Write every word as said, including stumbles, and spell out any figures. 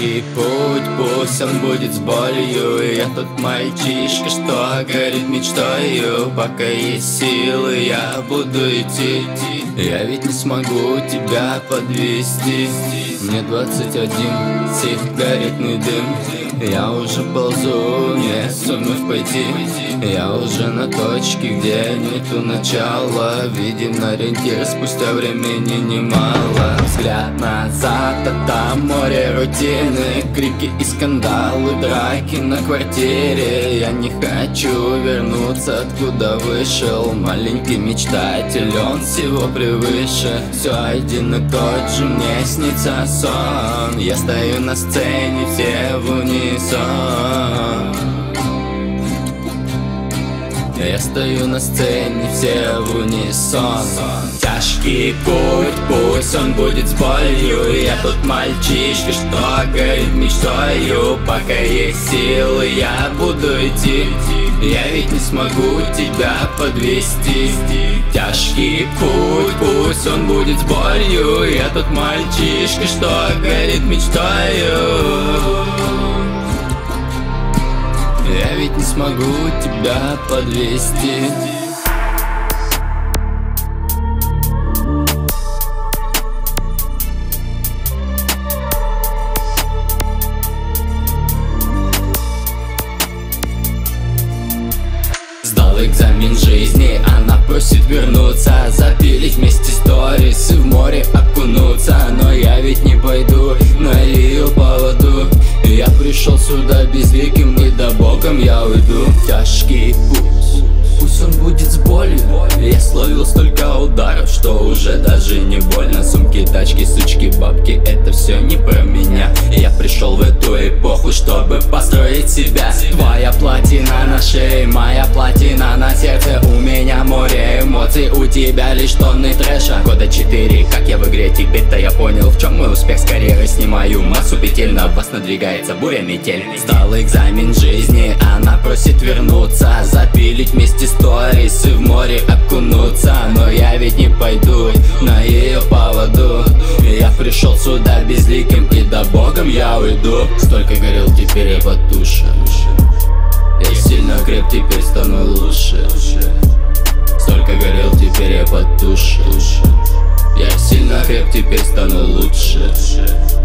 Тяжкий путь, пусть он будет с болью. Я тот мальчишка, что горит мечтою. Пока есть силы, я буду идти. Я ведь не смогу тебя подвести. Мне двадцать один, сигаретный дым. Я уже ползу, не сумев пойти. Я уже на точке, где нету начала. Виден ориентир, спустя времени немало. Взгляд назад, а там море рутины. Крики и скандалы, драки на квартире. Я не хочу вернуться, откуда вышел. Маленький мечтатель, он всего превыше. Все один и тот же, мне снится сон. Я стою на сцене, все в унисон. Я стою на сцене, все в унисон. Тяжкий путь, пусть он будет с болью. Я тот мальчишка, что горит мечтою. Пока есть силы, я буду идти. Я ведь не смогу тебя подвести. Тяжкий путь, пусть он будет с болью. Я тот мальчишка, что горит мечтою. Я ведь не смогу тебя подвести. Сдал экзамен жизни, она просит вернуться. Запилить вместе сторис и в море окунуться. Но я ведь не пойду на ее поводу. Я пришел сюда безликим, и до богом я уйду. Тяжкий путь, пусть он будет с болью. Я словил столько ударов, что уже даже не больно. Сумки, тачки, сучки, бабки, это все не про меня. Я пришел в эту эпоху, чтобы построить себя. Твоя платина на шее, моя платина на сердце. У меня море эмоций, у тебя лишь тонны трэша. Года четыре, как я в игре, теперь-то я понял, в чем мой успех с карьерой. Снимаю массу петель, на вас надвигается буря метель. Сдал экзамен жизни, она просит вернуться. Запилить вместе сторис и в море окунуться. Но я ведь не пойду на ее поводу. Я пришел сюда безликим, и до богом я уйду. Столько горел, теперь я потушу. Я сильно креп, теперь стану лучше. Столько горел, теперь я потушу. Я сильно креп, теперь стану лучше.